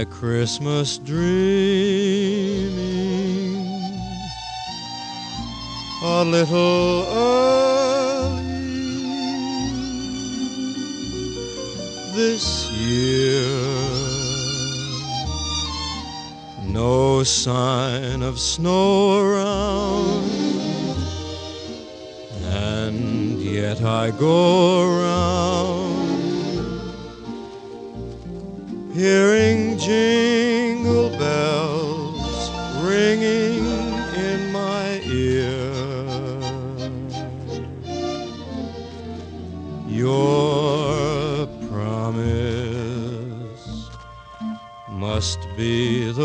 my Christmas dreaming a little early this year. No sign of snow around, and yet I go around hearing jingle bells ringing in my ear. Your promise must be the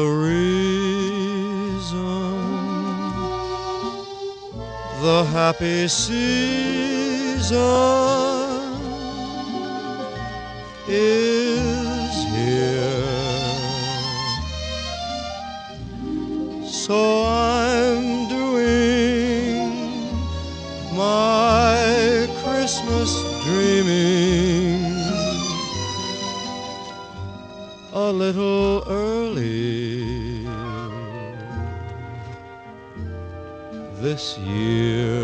reason the happy season is here. So I'm doing my Christmas dreaming a little early this year.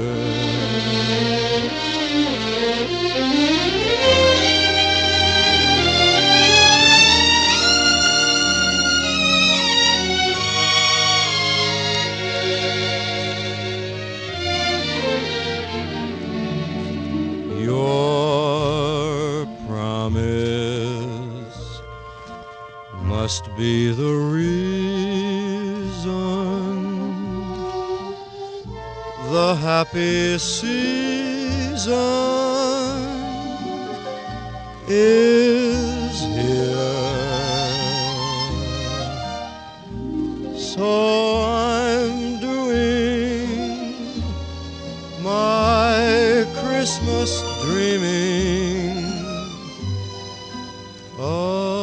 Your promise must be the reason the happy season is here. So I'm doing my Christmas dreaming